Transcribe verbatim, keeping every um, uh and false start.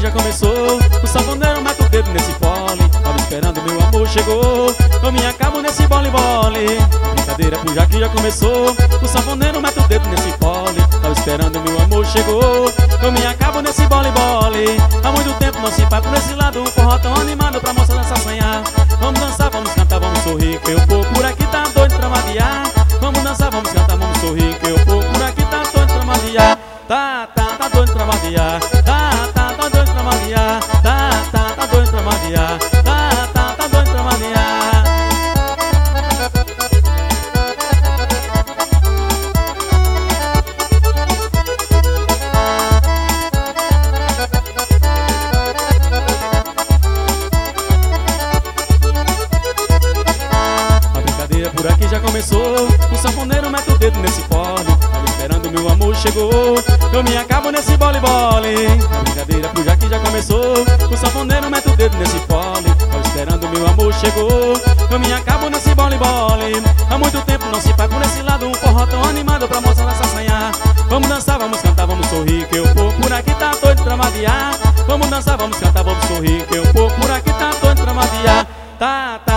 já começou. O sanfoneiro mete o dedo nesse fole. Tava esperando, meu amor chegou. Eu me acabo nesse bole-bole. Brincadeira por já que já começou. O sanfoneiro mete o dedo nesse fole. Tava esperando, meu amor chegou. Eu me acabo nesse bole-bole. Há muito tempo não se vai por esse lado. O forró tão animado pra moça dançar, sonhar. Vamos dançar, vamos cantar, vamos sorrir, que eu vou por aqui tá doido pra maviar. Vamos dançar, vamos cantar, vamos sorrir, que eu vou por aqui tá doido pra maviar. Tá, tá, tá doido pra maviar. Tá, tá, tá doido pra maviar. Tá, tá, tá doido pra maviar. Tá, tá, tá doido pra maviar. A brincadeira por aqui já começou. O sanfoneiro mete o dedo nesse fole. Tava esperando, meu amor chegou. Eu me acabo nesse bole-bole. A brincadeira por aqui já começou. O sanfoneiro mete o dedo nesse fole. Tava esperando, meu amor chegou. Eu me acabo nesse bole-bole. Há muito tempo não se vai por esse lado. Um forró tão animado pra moça dançar, sonhar. Vamos dançar, vamos cantar, vamos sorrir, que eu vou por aqui tá doido pra maviar. Vamos dançar, vamos cantar, vamos sorrir, que eu vou por aqui tá doido pra maviar. Tá, tá.